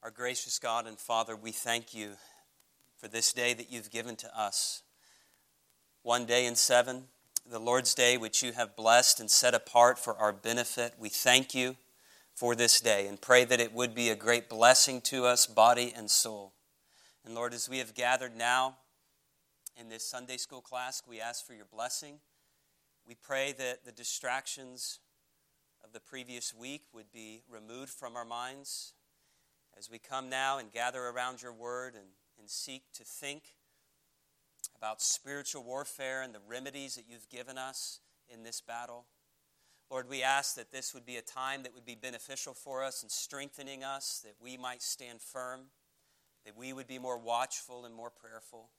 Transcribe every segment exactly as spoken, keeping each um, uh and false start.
Our gracious God and Father, we thank you for this day that you've given to us. One day in seven, the Lord's day, which you have blessed and set apart for our benefit. We thank you for this day and pray that it would be a great blessing to us, body and soul. And Lord, as we have gathered now in this Sunday school class, we ask for your blessing. We pray that the distractions of the previous week would be removed from our minds as we come now and gather around your word and, and seek to think about spiritual warfare and the remedies that you've given us in this battle. Lord, we ask that this would be a time that would be beneficial for us and strengthening us, that we might stand firm, that we would be more watchful and more prayerful.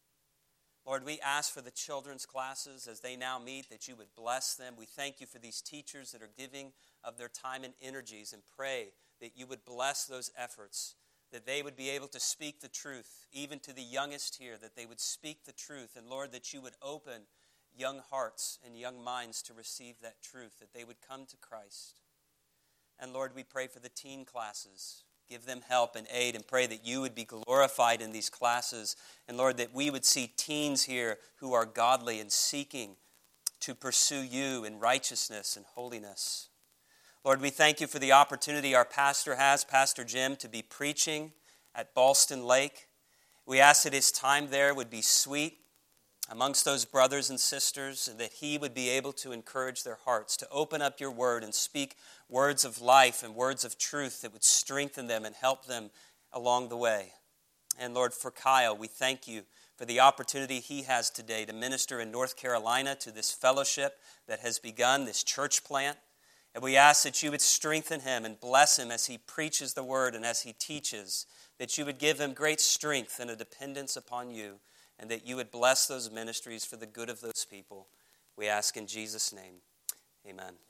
Lord, we ask for the children's classes as they now meet, that you would bless them. We thank you for these teachers that are giving of their time and energies, and pray that you would bless those efforts, that they would be able to speak the truth, even to the youngest here, that they would speak the truth. And Lord, that you would open young hearts and young minds to receive that truth, that they would come to Christ. And Lord, we pray for the teen classes. Give them help and aid, and pray that you would be glorified in these classes. And Lord, that we would see teens here who are godly and seeking to pursue you in righteousness and holiness. Lord, we thank you for the opportunity our pastor has, Pastor Jim, to be preaching at Ballston Lake. We ask that his time there would be sweet amongst those brothers and sisters, and that he would be able to encourage their hearts, to open up your word and speak words of life and words of truth that would strengthen them and help them along the way. And Lord, for Kyle, we thank you for the opportunity he has today to minister in North Carolina to this fellowship that has begun, this church plant. And we ask that you would strengthen him and bless him as he preaches the word and as he teaches, that you would give him great strength and a dependence upon you, and that you would bless those ministries for the good of those people. We ask in Jesus' name. Amen. Amen.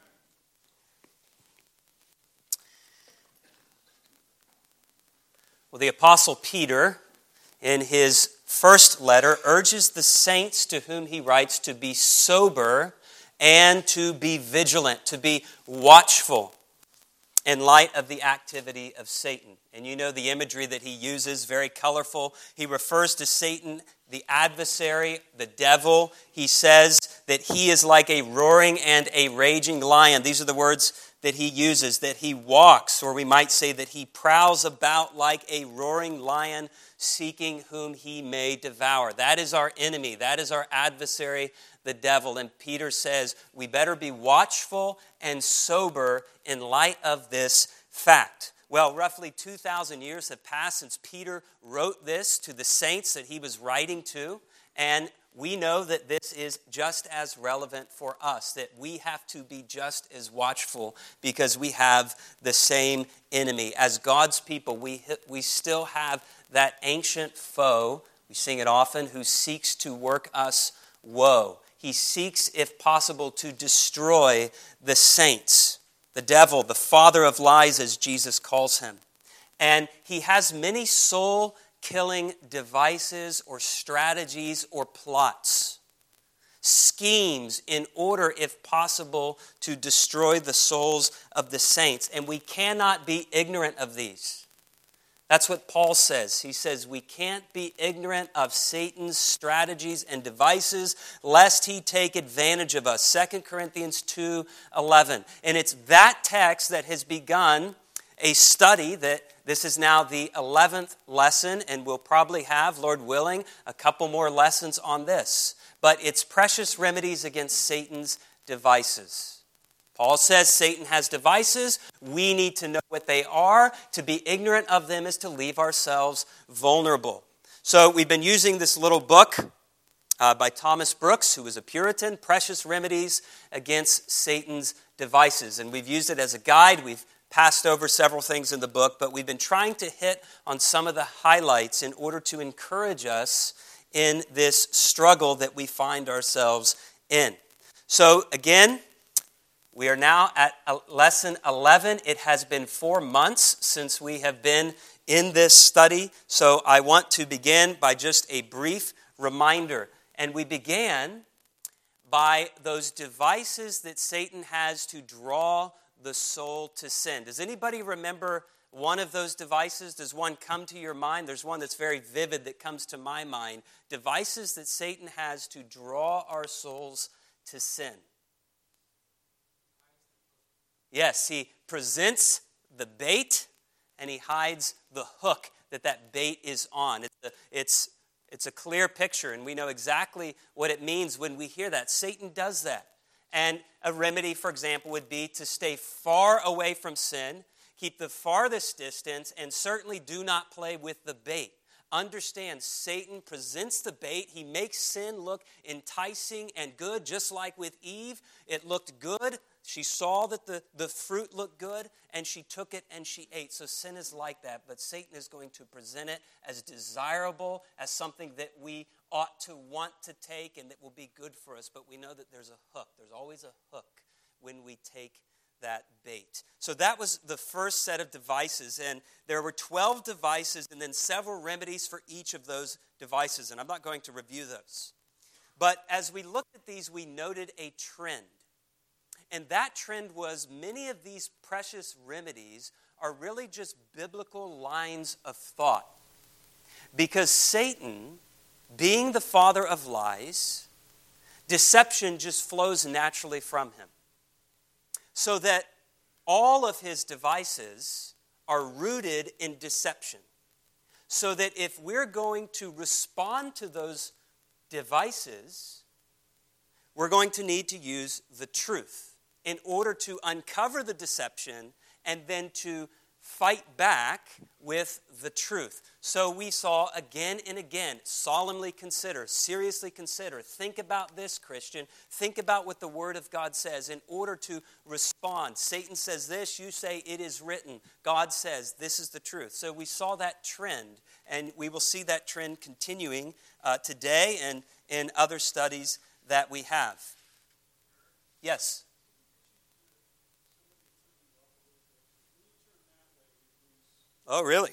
Well, the Apostle Peter, in his first letter, urges the saints to whom he writes to be sober and to be vigilant, to be watchful in light of the activity of Satan. And you know the imagery that he uses, very colorful. He refers to Satan, the adversary, the devil. He says that he is like a roaring and a raging lion. These are the words that he uses, that he walks, or we might say that he prowls about like a roaring lion, seeking whom he may devour. That is our enemy. That is our adversary, the devil. And Peter says we better be watchful and sober in light of this fact. Well, roughly two thousand years have passed since Peter wrote this to the saints that he was writing to, and we know that this is just as relevant for us, that we have to be just as watchful because we have the same enemy. As God's people, we, we still have that ancient foe, we sing it often, who seeks to work us woe. He seeks, if possible, to destroy the saints. The devil, the father of lies, as Jesus calls him. And he has many soul-killing devices or strategies or plots, schemes in order, if possible, to destroy the souls of the saints. And we cannot be ignorant of these. That's what Paul says. He says we can't be ignorant of Satan's strategies and devices lest he take advantage of us. Second Corinthians two eleven. And it's that text that has begun a study that this is now the eleventh lesson, and we'll probably have, Lord willing, a couple more lessons on this. But it's precious remedies against Satan's devices. Paul says Satan has devices. We need to know what they are. To be ignorant of them is to leave ourselves vulnerable. So we've been using this little book uh, by Thomas Brooks, who was a Puritan, Precious Remedies Against Satan's Devices. And we've used it as a guide. We've passed over several things in the book, but we've been trying to hit on some of the highlights in order to encourage us in this struggle that we find ourselves in. So again, we are now at lesson eleven. It has been four months since we have been in this study, so I want to begin by just a brief reminder. And we began by those devices that Satan has to draw the soul to sin. Does anybody remember one of those devices? Does one come to your mind? There's one that's very vivid that comes to my mind. Devices that Satan has to draw our souls to sin. Yes, he presents the bait and he hides the hook that that bait is on. It's a, it's, it's a clear picture, and we know exactly what it means when we hear that. Satan does that. And a remedy, for example, would be to stay far away from sin, keep the farthest distance, and certainly do not play with the bait. Understand, Satan presents the bait. He makes sin look enticing and good, just like with Eve. It looked good. She saw that the, the fruit looked good, and she took it and she ate. So sin is like that, but Satan is going to present it as desirable, as something that we ought to want to take and that will be good for us. But we know that there's a hook. There's always a hook when we take that bait. So that was the first set of devices, and there were twelve devices and then several remedies for each of those devices, and I'm not going to review those. But as we looked at these, we noted a trend. And that trend was many of these precious remedies are really just biblical lines of thought. Because Satan, being the father of lies, deception just flows naturally from him. So that all of his devices are rooted in deception. So that if we're going to respond to those devices, we're going to need to use the truth in order to uncover the deception and then to fight back with the truth. So we saw again and again, solemnly consider, seriously consider, think about this, Christian. Think about what the Word of God says in order to respond. Satan says this, you say it is written. God says this is the truth. So we saw that trend, and we will see that trend continuing uh, today and in other studies that we have. Yes? Oh, really?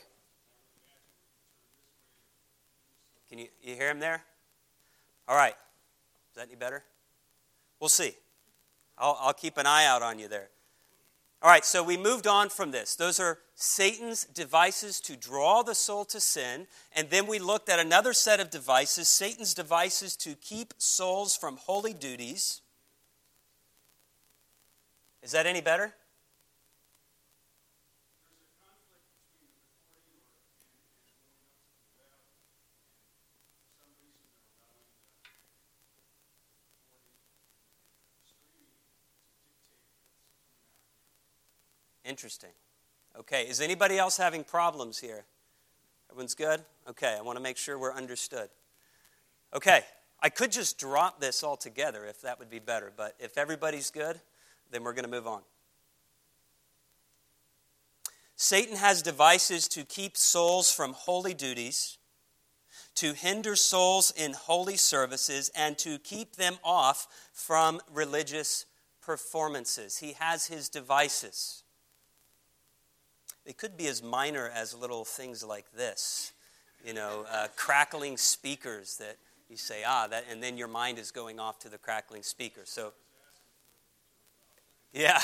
Can you, you hear him there? All right. Is that any better? We'll see. I'll, I'll keep an eye out on you there. All right, so we moved on from this. Those are Satan's devices to draw the soul to sin. And then we looked at another set of devices, Satan's devices to keep souls from holy duties. Is that any better? Interesting. Okay, is anybody else having problems here? Everyone's good? Okay, I want to make sure we're understood. Okay, I could just drop this altogether if that would be better, but if everybody's good, then we're going to move on. Satan has devices to keep souls from holy duties, to hinder souls in holy services, and to keep them off from religious performances. He has his devices. They could be as minor as little things like this, you know, uh, crackling speakers that you say, ah, that, and then your mind is going off to the crackling speaker. So, yeah.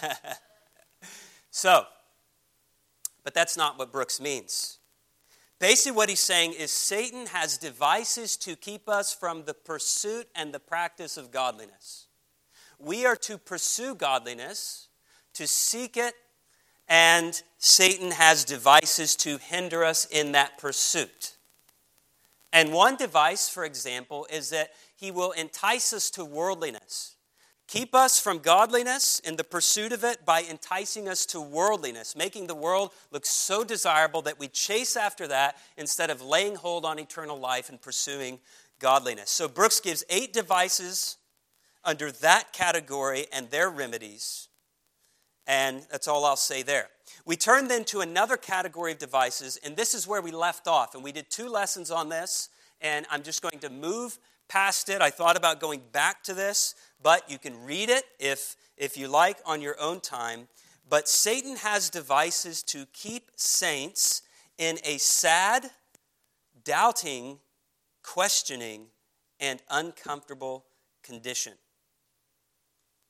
So, but that's not what Brooks means. Basically what he's saying is Satan has devices to keep us from the pursuit and the practice of godliness. We are to pursue godliness, to seek it, and Satan has devices to hinder us in that pursuit. And one device, for example, is that he will entice us to worldliness. Keep us from godliness in the pursuit of it by enticing us to worldliness, making the world look so desirable that we chase after that instead of laying hold on eternal life and pursuing godliness. So Brooks gives eight devices under that category and their remedies. And that's all I'll say there. We turn then to another category of devices, and this is where we left off. And we did two lessons on this, and I'm just going to move past it. I thought about going back to this, but you can read it if, if you like on your own time. But Satan has devices to keep saints in a sad, doubting, questioning, and uncomfortable condition.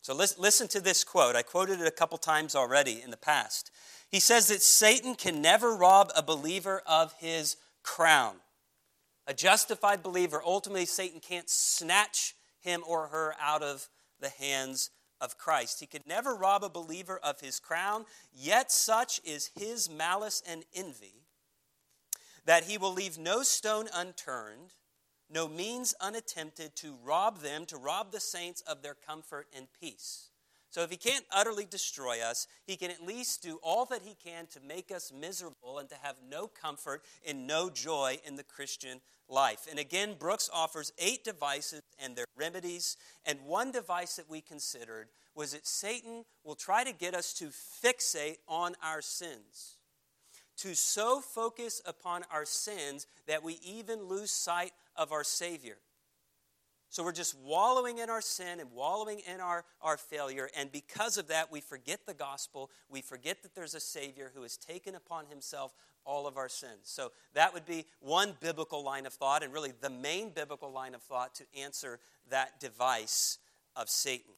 So listen to this quote. I quoted it a couple times already in the past. He says that Satan can never rob a believer of his crown. A justified believer, ultimately Satan can't snatch him or her out of the hands of Christ. He could never rob a believer of his crown, yet such is his malice and envy that he will leave no stone unturned, no means unattempted to rob them, to rob the saints of their comfort and peace. So if he can't utterly destroy us, he can at least do all that he can to make us miserable and to have no comfort and no joy in the Christian life. And again, Brooks offers eight devices and their remedies. And one device that we considered was that Satan will try to get us to fixate on our sins, to so focus upon our sins that we even lose sight of our Savior. So we're just wallowing in our sin and wallowing in our, our failure, and because of that, we forget the gospel. We forget that there's a Savior who has taken upon himself all of our sins. So that would be one biblical line of thought, and really the main biblical line of thought to answer that device of Satan.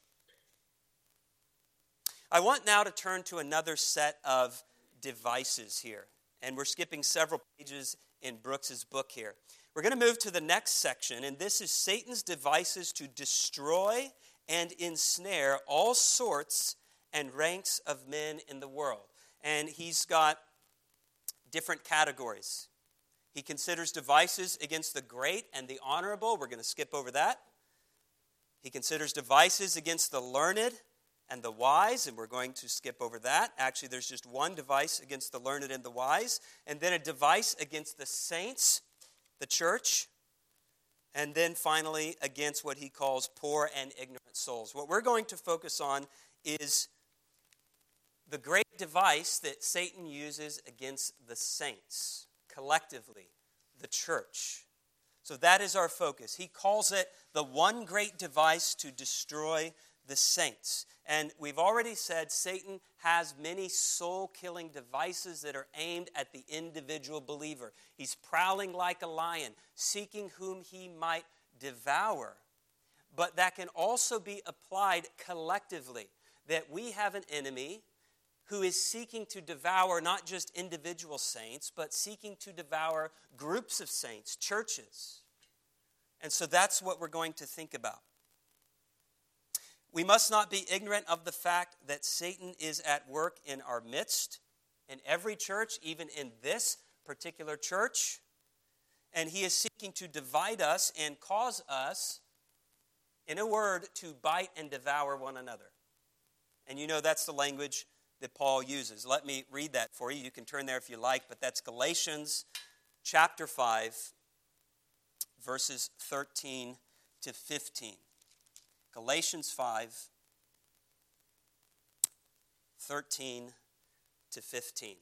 I want now to turn to another set of devices here, and we're skipping several pages in Brooks's book here. We're going to move to the next section, and this is Satan's devices to destroy and ensnare all sorts and ranks of men in the world. And he's got different categories. He considers devices against the great and the honorable. We're going to skip over that. He considers devices against the learned and the wise, and we're going to skip over that. Actually, there's just one device against the learned and the wise, and then a device against the saints, the church, and then finally against what he calls poor and ignorant souls. What we're going to focus on is the great device that Satan uses against the saints, collectively, the church. So that is our focus. He calls it the one great device to destroy the saints. And we've already said Satan has many soul-killing devices that are aimed at the individual believer. He's prowling like a lion, seeking whom he might devour. But that can also be applied collectively, that we have an enemy who is seeking to devour not just individual saints, but seeking to devour groups of saints, churches. And so that's what we're going to think about. We must not be ignorant of the fact that Satan is at work in our midst, in every church, even in this particular church. And he is seeking to divide us and cause us, in a word, to bite and devour one another. And you know that's the language that Paul uses. Let me read that for you. You can turn there if you like, but that's Galatians chapter five, verses thirteen to fifteen. Galatians five, thirteen to fifteen.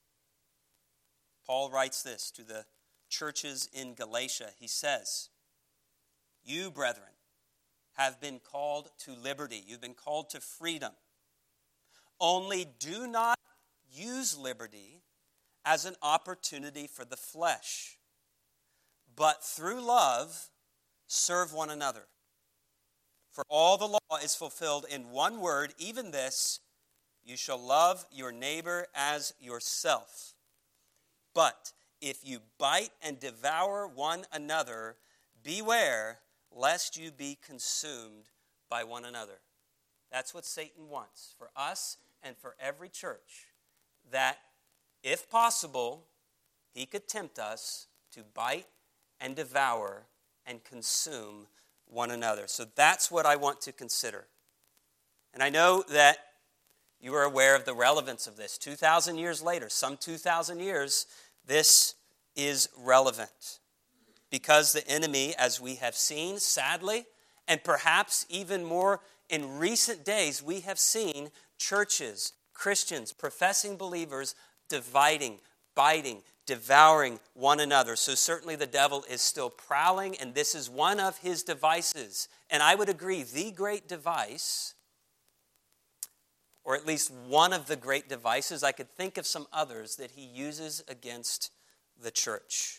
Paul writes this to the churches in Galatia. He says, "You, brethren, have been called to liberty. You've been called to freedom. Only do not use liberty as an opportunity for the flesh, but through love serve one another. For all the law is fulfilled in one word, even this, you shall love your neighbor as yourself. But if you bite and devour one another, beware lest you be consumed by one another." That's what Satan wants for us and for every church, that if possible, he could tempt us to bite and devour and consume one another. So that's what I want to consider. And I know that you are aware of the relevance of this. two thousand years later, some two thousand years, this is relevant. Because the enemy, as we have seen, sadly, and perhaps even more in recent days, we have seen churches, Christians, professing believers, dividing, biting, devouring one another. So certainly the devil is still prowling, and this is one of his devices. And I would agree, the great device, or at least one of the great devices, I could think of some others that he uses against the church.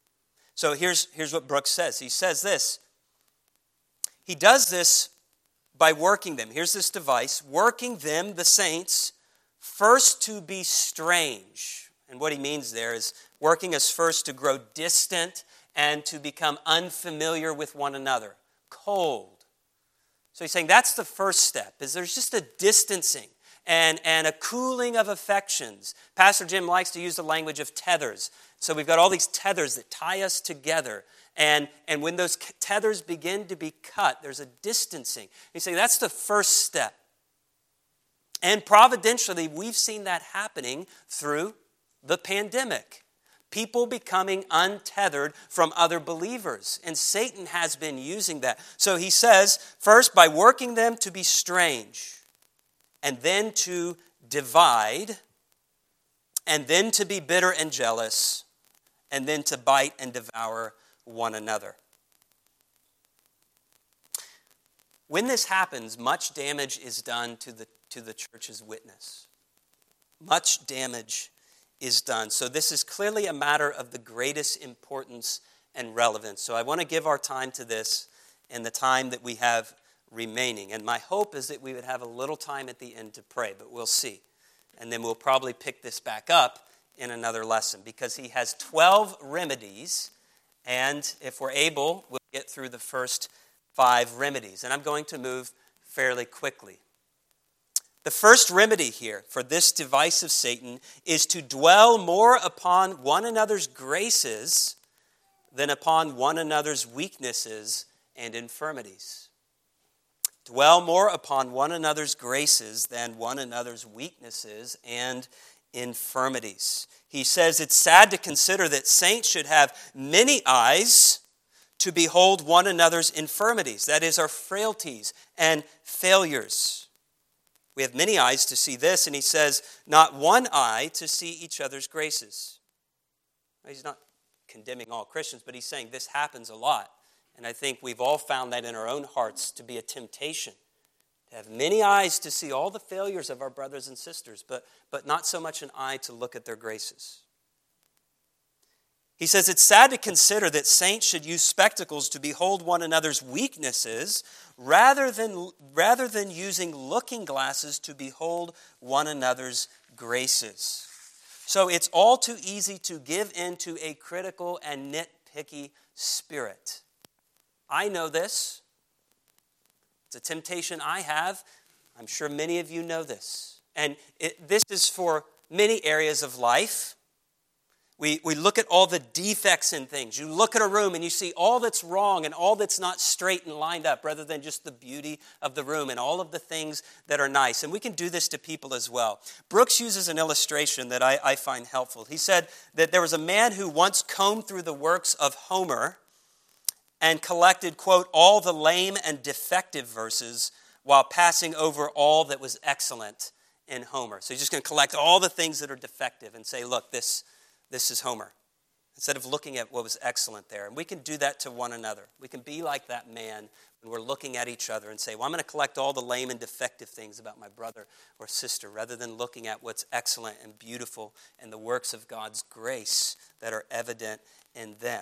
So here's, here's what Brooks says. He says this. He does this by working them. Here's this device, working them, the saints, first to be strange. And what he means there is working us first to grow distant and to become unfamiliar with one another, cold. So he's saying that's the first step, is there's just a distancing and, and a cooling of affections. Pastor Jim likes to use the language of tethers. So we've got all these tethers that tie us together. And, and when those tethers begin to be cut, there's a distancing. He's saying that's the first step. And providentially, we've seen that happening through the pandemic. People becoming untethered from other believers. And Satan has been using that. So he says, first, by working them to be strange, and then to divide, and then to be bitter and jealous, and then to bite and devour one another. When this happens, much damage is done to the, to the church's witness. Much damage is done. So this is clearly a matter of the greatest importance and relevance. So I want to give our time to this in the time that we have remaining. And my hope is that we would have a little time at the end to pray, but we'll see. And then we'll probably pick this back up in another lesson, because he has twelve remedies, and if we're able, we'll get through the first five remedies. And I'm going to move fairly quickly. The first remedy here for this device of Satan is to dwell more upon one another's graces than upon one another's weaknesses and infirmities. Dwell more upon one another's graces than one another's weaknesses and infirmities. He says it's sad to consider that saints should have many eyes to behold one another's infirmities, that is, our frailties and failures. We have many eyes to see this, and he says, not one eye to see each other's graces. He's not condemning all Christians, but he's saying this happens a lot. And I think we've all found that in our own hearts to be a temptation. To have many eyes to see all the failures of our brothers and sisters, but, but not so much an eye to look at their graces. He says it's sad to consider that saints should use spectacles to behold one another's weaknesses rather than, rather than using looking glasses to behold one another's graces. So it's all too easy to give in to a critical and nitpicky spirit. I know this. It's a temptation I have. I'm sure many of you know this. And it, this is for many areas of life. We, we look at all the defects in things. You look at a room and you see all that's wrong and all that's not straight and lined up, rather than just the beauty of the room and all of the things that are nice. And we can do this to people as well. Brooks uses an illustration that I, I find helpful. He said that there was a man who once combed through the works of Homer and collected, quote, all the lame and defective verses while passing over all that was excellent in Homer. So he's just going to collect all the things that are defective and say, look, this, this is Homer, instead of looking at what was excellent there. And we can do that to one another. We can be like that man when we're looking at each other and say, well, I'm going to collect all the lame and defective things about my brother or sister, rather than looking at what's excellent and beautiful and the works of God's grace that are evident in them.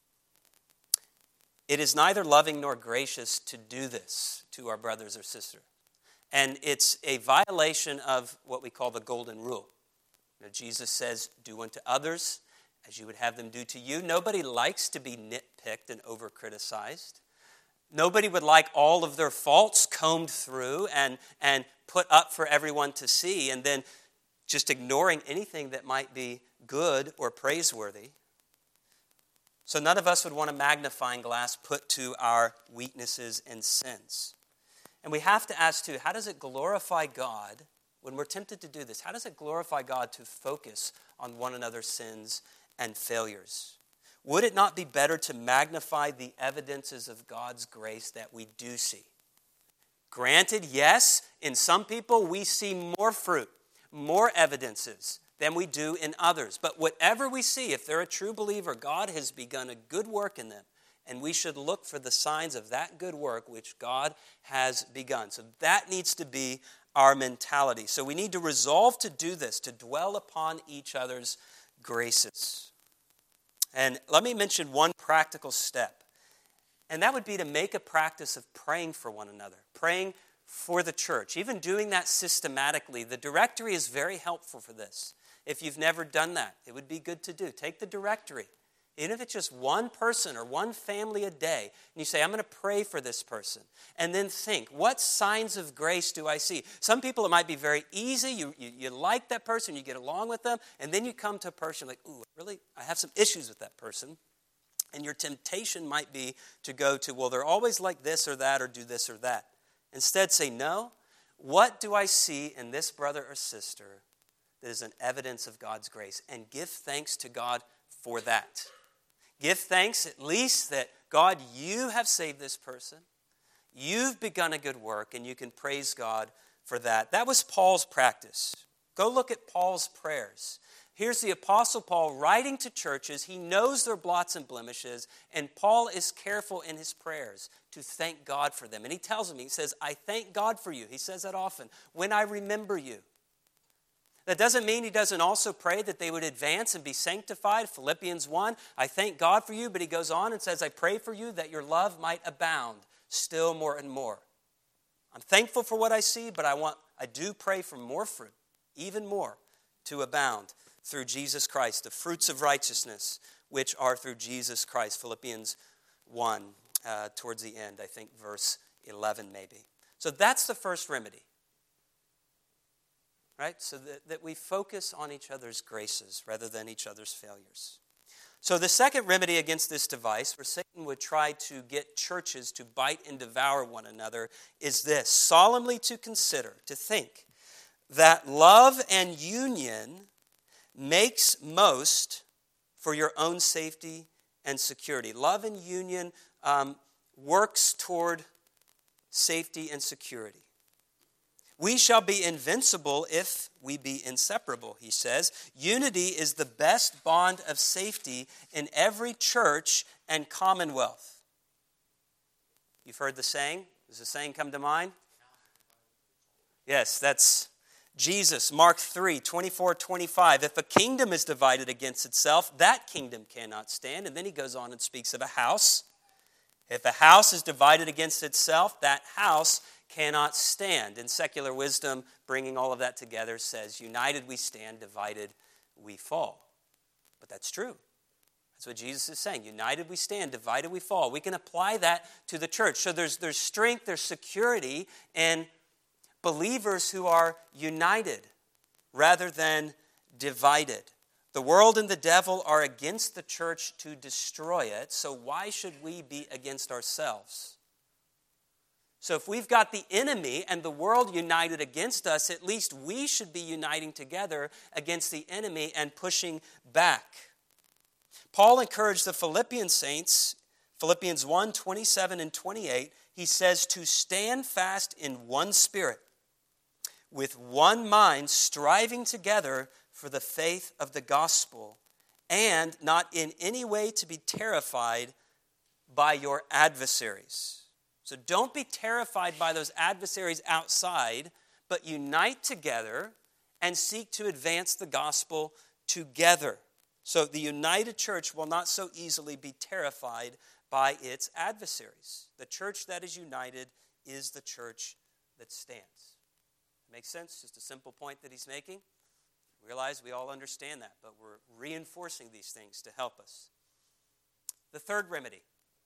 It is neither loving nor gracious to do this to our brothers or sisters. And it's a violation of what we call the golden rule. You know, Jesus says, do unto others as you would have them do to you. Nobody likes to be nitpicked and over-criticized. Nobody would like all of their faults combed through and, and put up for everyone to see, and then just ignoring anything that might be good or praiseworthy. So none of us would want a magnifying glass put to our weaknesses and sins. And we have to ask, too, how does it glorify God when we're tempted to do this? How does it glorify God to focus on one another's sins and failures? Would it not be better to magnify the evidences of God's grace that we do see? Granted, yes, in some people we see more fruit, more evidences than we do in others. But whatever we see, if they're a true believer, God has begun a good work in them. And we should look for the signs of that good work which God has begun. So that needs to be our mentality. So we need to resolve to do this, to dwell upon each other's graces. And let me mention one practical step. And that would be to make a practice of praying for one another, praying for the church, even doing that systematically. The directory is very helpful for this. If you've never done that, it would be good to do. Take the directory. Even if it's just one person or one family a day, and you say, I'm going to pray for this person. And then think, what signs of grace do I see? Some people, it might be very easy. You, you, you like that person, you get along with them, and then you come to a person like, ooh, really? I have some issues with that person. And your temptation might be to go to, well, they're always like this or that or do this or that. Instead, say, no, what do I see in this brother or sister that is an evidence of God's grace? And give thanks to God for that. Give thanks at least that, God, you have saved this person. You've begun a good work, and you can praise God for that. That was Paul's practice. Go look at Paul's prayers. Here's the Apostle Paul writing to churches. He knows their blots and blemishes, and Paul is careful in his prayers to thank God for them. And he tells them, he says, I thank God for you. He says that often. When I remember you. That doesn't mean he doesn't also pray that they would advance and be sanctified. Philippians one, I thank God for you, but he goes on and says, I pray for you that your love might abound still more and more. I'm thankful for what I see, but I want, I do pray for more fruit, even more, to abound through Jesus Christ, the fruits of righteousness, which are through Jesus Christ. Philippians one, uh, towards the end, I think verse eleven maybe. So that's the first remedy. Right? So that, that we focus on each other's graces rather than each other's failures. So the second remedy against this device, where Satan would try to get churches to bite and devour one another, is this: solemnly to consider, to think, that love and union makes most for your own safety and security. Love and union um, works toward safety and security. We shall be invincible if we be inseparable, he says. Unity is the best bond of safety in every church and commonwealth. You've heard the saying? Does the saying come to mind? Yes, that's Jesus, Mark three, twenty-four, twenty-five. If a kingdom is divided against itself, that kingdom cannot stand. And then he goes on and speaks of a house. If a house is divided against itself, that house cannot stand. And secular wisdom, bringing all of that together, says, united we stand, divided we fall. But that's true. That's what Jesus is saying. United we stand, divided we fall. We can apply that to the church. So there's, there's strength, there's security in believers who are united rather than divided. The world and the devil are against the church to destroy it, so why should we be against ourselves? So if we've got the enemy and the world united against us, at least we should be uniting together against the enemy and pushing back. Paul encouraged the Philippian saints, Philippians one, twenty-seven and twenty-eight, he says to stand fast in one spirit, with one mind, striving together for the faith of the gospel, and not in any way to be terrified by your adversaries. So don't be terrified by those adversaries outside, but unite together and seek to advance the gospel together. So the united church will not so easily be terrified by its adversaries. The church that is united is the church that stands. Makes sense? Just a simple point that he's making. Realize we all understand that, but we're reinforcing these things to help us. The third remedy.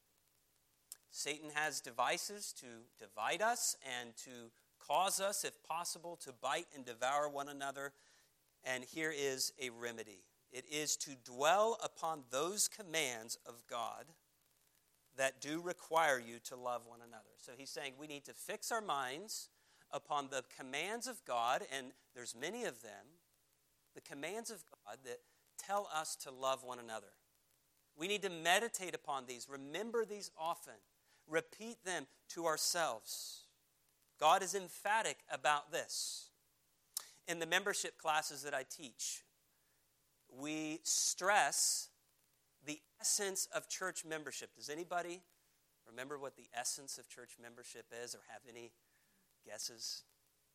Satan has devices to divide us and to cause us, if possible, to bite and devour one another. And here is a remedy. It is to dwell upon those commands of God that do require you to love one another. So he's saying we need to fix our minds upon the commands of God, and there's many of them, the commands of God that tell us to love one another. We need to meditate upon these, remember these often, repeat them to ourselves. God is emphatic about this. In the membership classes that I teach, we stress the essence of church membership. Does anybody remember what the essence of church membership is or have any guesses?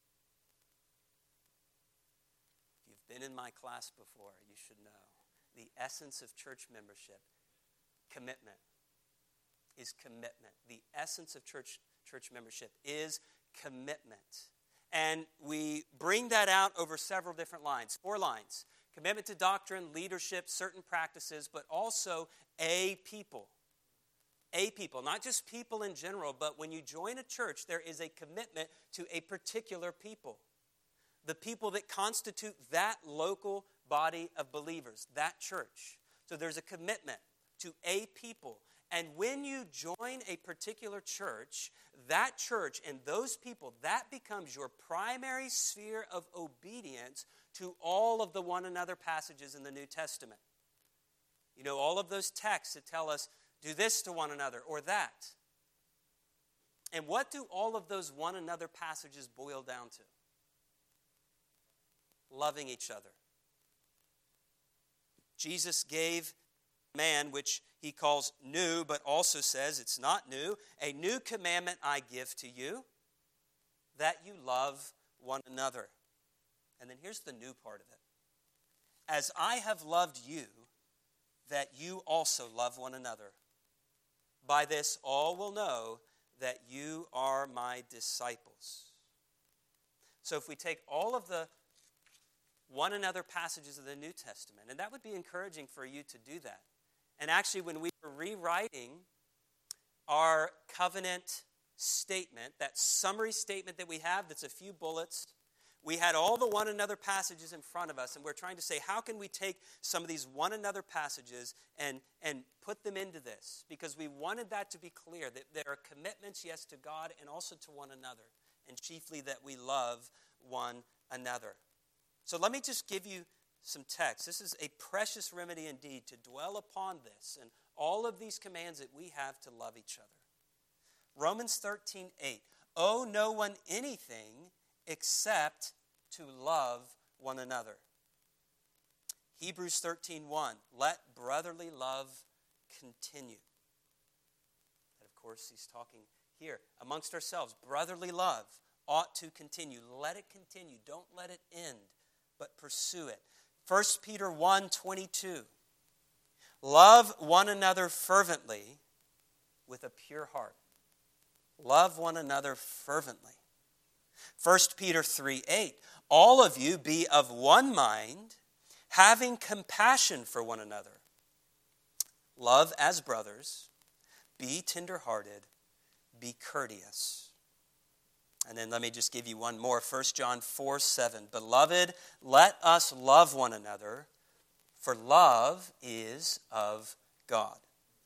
If you've been in my class before, you should know. The essence of church membership, commitment. is commitment. The essence of church, church membership is commitment. And we bring that out over several different lines, four lines. Commitment to doctrine, leadership, certain practices, but also a people. A people, not just people in general, but when you join a church, there is a commitment to a particular people. The people that constitute that local body of believers, that church. So there's a commitment to a people. And when you join a particular church, that church and those people, that becomes your primary sphere of obedience to all of the one another passages in the New Testament. You know, all of those texts that tell us, do this to one another or that. And what do all of those one another passages boil down to? Loving each other. Jesus gave man, which he calls new, but also says it's not new. A new commandment I give to you, that you love one another. And then here's the new part of it. As I have loved you, that you also love one another. By this all will know that you are my disciples. So if we take all of the one another passages of the New Testament, and that would be encouraging for you to do that. And actually, when we were rewriting our covenant statement, that summary statement that we have that's a few bullets, we had all the one another passages in front of us, and we're trying to say, how can we take some of these one another passages and, and put them into this? Because we wanted that to be clear, that there are commitments, yes, to God and also to one another, and chiefly that we love one another. So let me just give you some text. This is a precious remedy indeed to dwell upon this and all of these commands that we have to love each other. Romans thirteen eight. Owe no one anything except to love one another. Hebrews thirteen one. Let brotherly love continue. And of course, he's talking here amongst ourselves. Brotherly love ought to continue. Let it continue. Don't let it end, but pursue it. First Peter one twenty-two. Love one another fervently with a pure heart. Love one another fervently. First Peter three eight. All of you be of one mind, having compassion for one another. Love as brothers. Be tenderhearted. Be courteous. And then let me just give you one more. First John four seven. Beloved, let us love one another, for love is of God.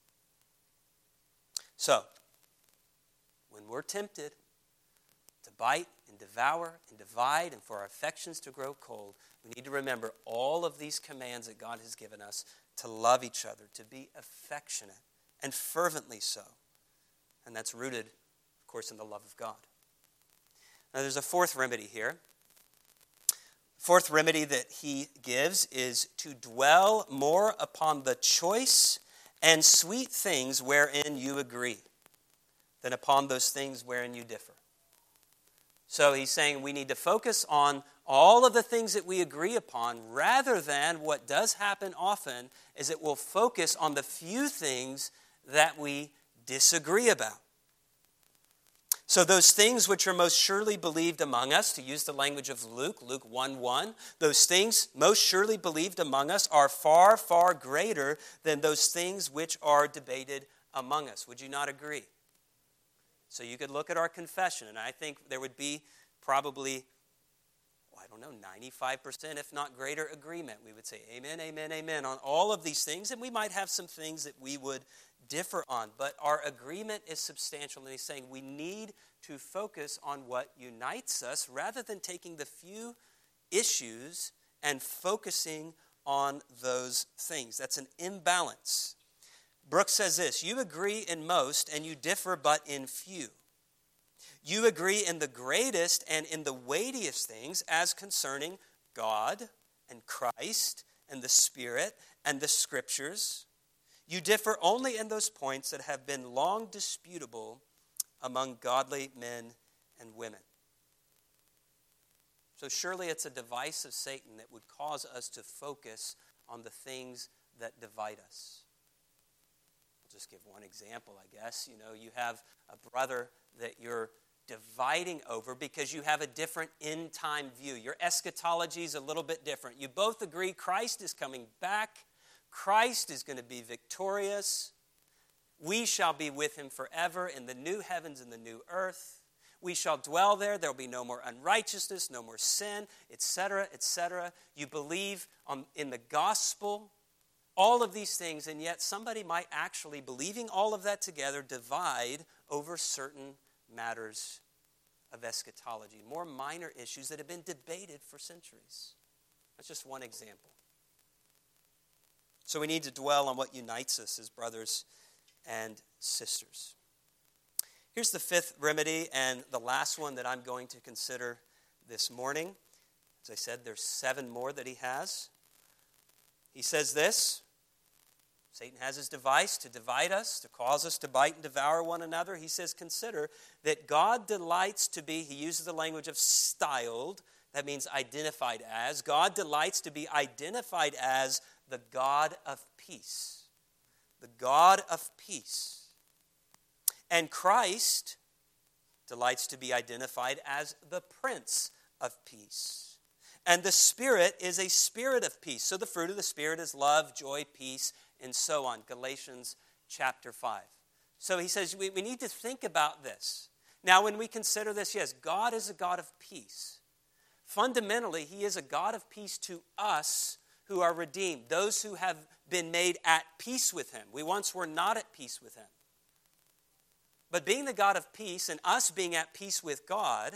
So, when we're tempted to bite and devour and divide and for our affections to grow cold, we need to remember all of these commands that God has given us to love each other, to be affectionate and fervently so. And that's rooted, of course, in the love of God. Now, there's a fourth remedy here. Fourth remedy that he gives is to dwell more upon the choice and sweet things wherein you agree than upon those things wherein you differ. So he's saying we need to focus on all of the things that we agree upon rather than what does happen often is it will focus on the few things that we disagree about. So those things which are most surely believed among us, to use the language of Luke, Luke one one, those things most surely believed among us are far, far greater than those things which are debated among us. Would you not agree? So you could look at our confession, and I think there would be probably, well, I don't know, ninety-five percent, if not greater agreement. We would say amen, amen, amen on all of these things, and we might have some things that we would differ on, but our agreement is substantial, and he's saying we need to focus on what unites us rather than taking the few issues and focusing on those things. That's an imbalance. Brooks says this, you agree in most and you differ but in few. You agree in the greatest and in the weightiest things as concerning God and Christ and the Spirit and the Scriptures. You differ only in those points that have been long disputable among godly men and women. So surely it's a device of Satan that would cause us to focus on the things that divide us. just give one example, I guess. You know, you have a brother that you're dividing over because you have a different end-time view. Your eschatology is a little bit different. You both agree Christ is coming back. Christ is going to be victorious. We shall be with him forever in the new heavens and the new earth. We shall dwell there. There will be no more unrighteousness, no more sin, et cetera, et cetera. You believe on, in the gospel, all of these things, and yet somebody might actually, believing all of that together, divide over certain matters of eschatology, more minor issues that have been debated for centuries. That's just one example. So we need to dwell on what unites us as brothers and sisters. Here's the fifth remedy and the last one that I'm going to consider this morning. As I said, there's seven more that he has. He says this: Satan has his device to divide us, to cause us to bite and devour one another. He says, consider that God delights to be, he uses the language of styled, that means identified as. God delights to be identified as the God of peace. The God of peace. And Christ delights to be identified as the Prince of Peace. And the Spirit is a spirit of peace. So the fruit of the Spirit is love, joy, peace, and so on. Galatians chapter five. So he says we, we need to think about this. Now when we consider this, yes, God is a God of peace. Fundamentally, he is a God of peace to us who are redeemed, those who have been made at peace with him. We once were not at peace with him. But being the God of peace and us being at peace with God,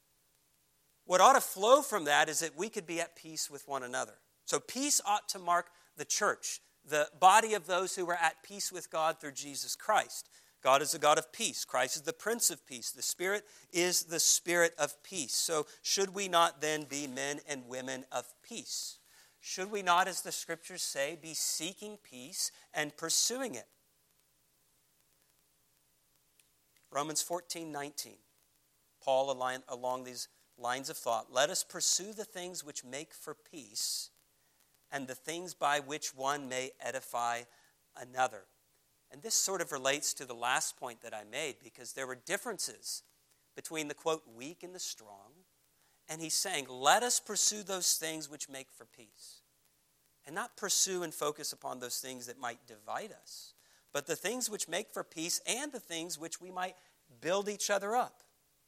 what ought to flow from that is that we could be at peace with one another. So peace ought to mark the church, the body of those who are at peace with God through Jesus Christ. God is the God of peace. Christ is the Prince of Peace. The Spirit is the Spirit of peace. So should we not then be men and women of peace? Should we not, as the Scriptures say, be seeking peace and pursuing it? Romans fourteen nineteen. Paul along these lines of thought, let us pursue the things which make for peace and the things by which one may edify another. And this sort of relates to the last point that I made, because there were differences between the, quote, weak and the strong. And he's saying, let us pursue those things which make for peace. And not pursue and focus upon those things that might divide us, but the things which make for peace and the things which we might build each other up.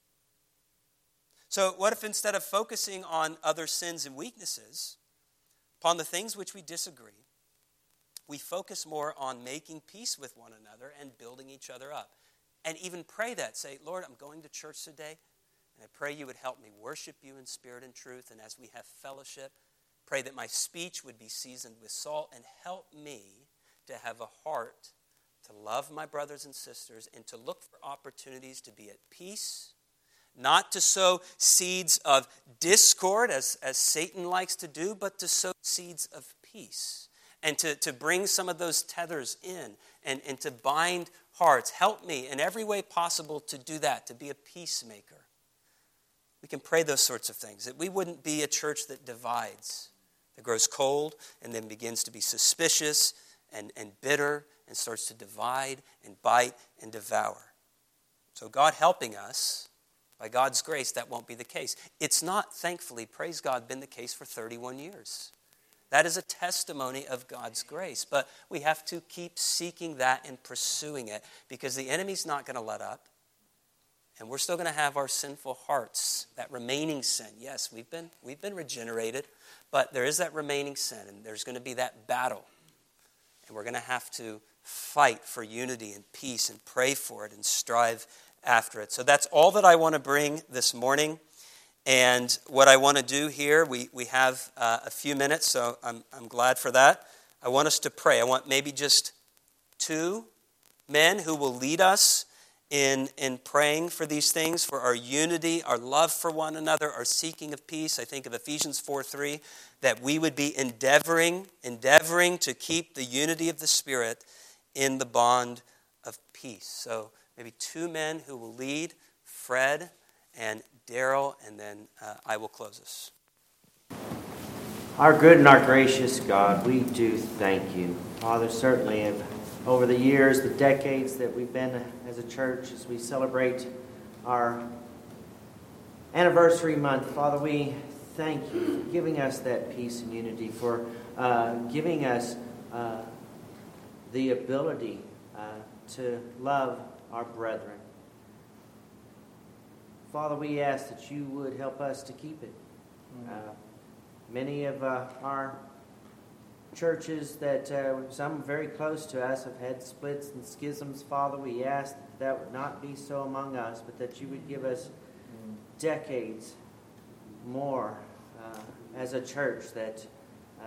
So what if instead of focusing on other sins and weaknesses, upon the things which we disagree, we focus more on making peace with one another and building each other up? And even pray that. Say, Lord, I'm going to church today, and I pray you would help me worship you in spirit and truth. And as we have fellowship, pray that my speech would be seasoned with salt, and help me to have a heart to love my brothers and sisters and to look for opportunities to be at peace, not to sow seeds of discord as, as Satan likes to do, but to sow seeds of peace and to, to bring some of those tethers in and, and to bind hearts. Help me in every way possible to do that, to be a peacemaker. We can pray those sorts of things, that we wouldn't be a church that divides, that grows cold and then begins to be suspicious and, and bitter and starts to divide and bite and devour. So God helping us, by God's grace, that won't be the case. It's not, thankfully, praise God, been the case for thirty-one years. That is a testimony of God's grace. But we have to keep seeking that and pursuing it, because the enemy's not going to let up. And we're still going to have our sinful hearts, that remaining sin. Yes, we've been, we've been regenerated, but there is that remaining sin, and there's going to be that battle. And we're going to have to fight for unity and peace and pray for it and strive after it. So that's all that I want to bring this morning. And what I want to do here, we, we have uh, a few minutes, so I'm, I'm glad for that. I want us to pray. I want maybe just two men who will lead us in, in praying for these things, for our unity, our love for one another, our seeking of peace. I think of Ephesians four three, that we would be endeavoring, endeavoring to keep the unity of the Spirit in the bond of peace. So maybe two men who will lead, Fred and Daryl, and then uh, I will close us. Our good and our gracious God, we do thank you. Father, certainly over the years, the decades that we've been as a church, as we celebrate our anniversary month. Father, we thank you for giving us that peace and unity, for uh, giving us uh, the ability uh, to love our brethren. Father, we ask that you would help us to keep it. Uh, many of uh, our churches that uh, some very close to us have had splits and schisms. Father, we ask that that would not be so among us, but that you would give us decades more uh, as a church that uh,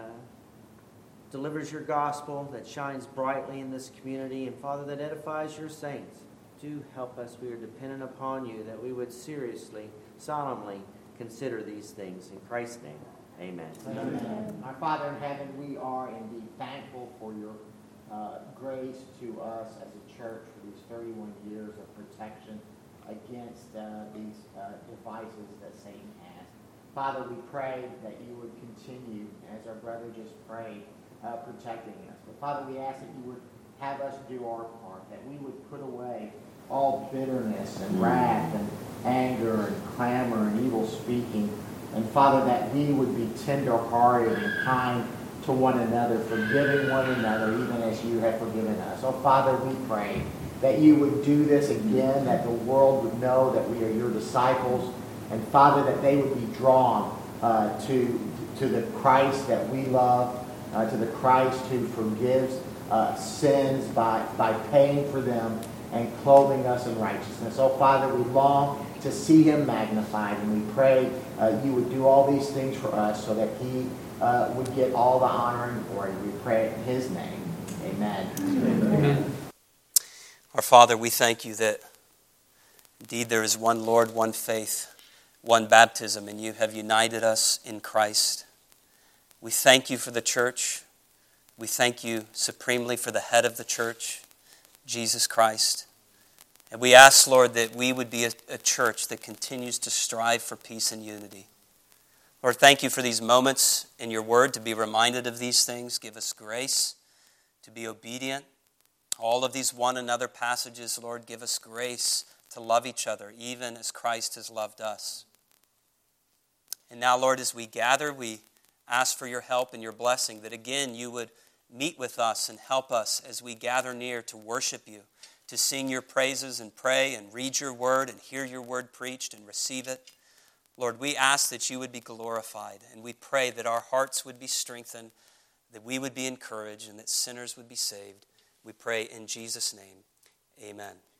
delivers your gospel, that shines brightly in this community, and Father, that edifies your saints. Do help us. We are dependent upon you, that we would seriously, solemnly consider these things. In Christ's name, amen. Amen. Our Father in heaven, we are indeed thankful for your uh, grace to us as a church for these thirty-one years of protection against uh, these uh, devices that Satan has. Father, we pray that you would continue, as our brother just prayed, uh, protecting us. But Father, we ask that you would have us do our part, that we would put away all bitterness and wrath and anger and clamor and evil speaking. And Father, that we would be tender-hearted and kind to one another, forgiving one another even as you have forgiven us. Oh Father, we pray that you would do this again, that the world would know that we are your disciples. And Father, that they would be drawn uh, to, to the Christ that we love, uh, to the Christ who forgives uh, sins by, by paying for them and clothing us in righteousness. Oh, Father, we long to see him magnified, and we pray uh, you would do all these things for us so that he uh, would get all the honor and glory. We pray in his name. Amen. Amen. Amen. Our Father, we thank you that indeed there is one Lord, one faith, one baptism, and you have united us in Christ. We thank you for the church. We thank you supremely for the head of the church, Jesus Christ. And we ask, Lord, that we would be a, a church that continues to strive for peace and unity. Lord, thank you for these moments in your word to be reminded of these things. Give us grace to be obedient. All of these one another passages, Lord, give us grace to love each other, even as Christ has loved us. And now, Lord, as we gather, we ask for your help and your blessing, that again you would meet with us and help us as we gather near to worship you, to sing your praises and pray and read your word and hear your word preached and receive it. Lord, we ask that you would be glorified, and we pray that our hearts would be strengthened, that we would be encouraged, and that sinners would be saved. We pray in Jesus' name. Amen.